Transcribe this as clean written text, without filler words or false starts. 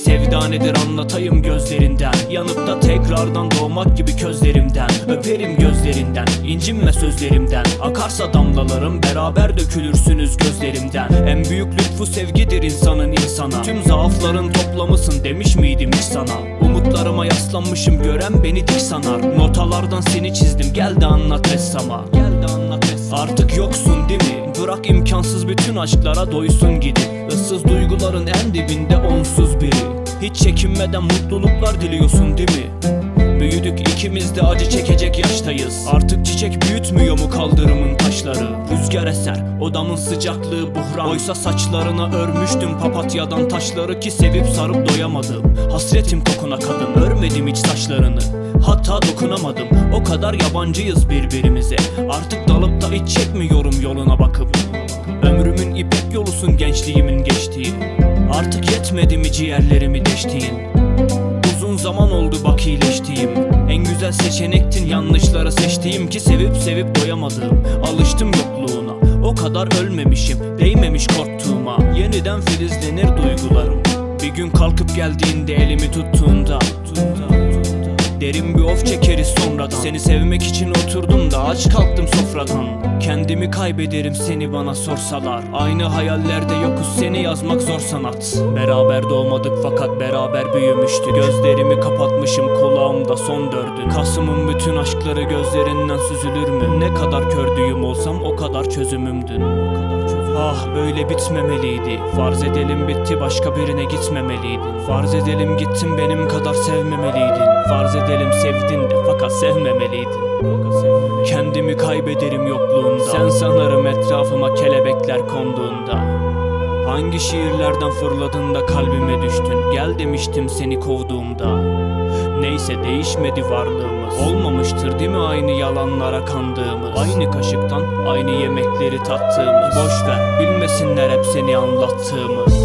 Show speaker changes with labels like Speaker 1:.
Speaker 1: Sevda nedir anlatayım gözlerinden, yanıp da tekrardan doğmak gibi közlerimden. Öperim gözlerinden, incinme sözlerimden. Akarsa damlalarım, beraber dökülürsünüz gözlerimden. En büyük lütfu sevgidir insanın insana. Tüm zaafların toplamısın demiş miydim hiç sana? Umutlarıma yaslanmışım, gören beni dik sanar. Notalardan seni çizdim, gel de anlat ressama. Artık yoksun değil mi? Bırak imkansız bütün aşklara doysun gidip. Issız duyguların en dibinde onsuz biri. Hiç çekinmeden mutluluklar diliyorsun değil mi? Büyüdük ikimiz de acı çekecek yaştayız. Artık çiçek büyütmüyor mu kaldırımın taşları? Rüzgar eser, odamın sıcaklığı buhran. Oysa saçlarına örmüştüm papatyadan taşları ki sevip sarıp doyamadım. Hasretim kokuna kadın, örmedim hiç saçlarını. Hatta dokunamadım, o kadar yabancıyız birbirimize. Artık dalıp da hiç çekmiyorum yoluna bakıp. Ömrümün ipek yolusun gençliğimin geçtiği. Artık yetmedi mi ciğerlerimi deştiğin? Uzun zaman oldu bak iyileştiğim. En güzel seçenektin yanlışları seçtiğim ki sevip sevip doyamadım. Alıştım yokluğuna, o kadar ölmemişim, değmemiş korktuğuma. Yeniden filizlenir duygularım, bir gün kalkıp geldiğinde elimi tuttuğunda. Derin bir of çekeriz sonradan. Seni sevmek için oturdum da aç kalktım sofradan. Kendimi kaybederim seni bana sorsalar. Aynı hayallerde yokuz, seni yazmak zor sanat. Beraber doğmadık fakat beraber büyümüştük. Gözlerimi kapatmışım, kulağımda son dördün. Kasım'ın bütün aşkları gözlerinden süzülür mü? Ne kadar kördüğüm olsam o kadar çözümümdün. Ah böyle bitmemeliydi. Farz edelim bitti, başka birine gitmemeliydin. Farz edelim gittin, benim kadar sevmemeliydin. Farz edelim sevdin de fakat sevmemeliydin. Kendimi kaybederim yokluğunda. Sen sanırım etrafıma kelebekler konduğunda. Hangi şiirlerden fırladın da kalbime düştün? Gel demiştim seni kovduğumda. Neyse değişmedi varlığımız. Olmamıştır değil mi aynı yalanlara kandığımız? Aynı kaşıktan aynı yemekleri tattığımız. Boşver bilmesinler hep seni anlattığımı.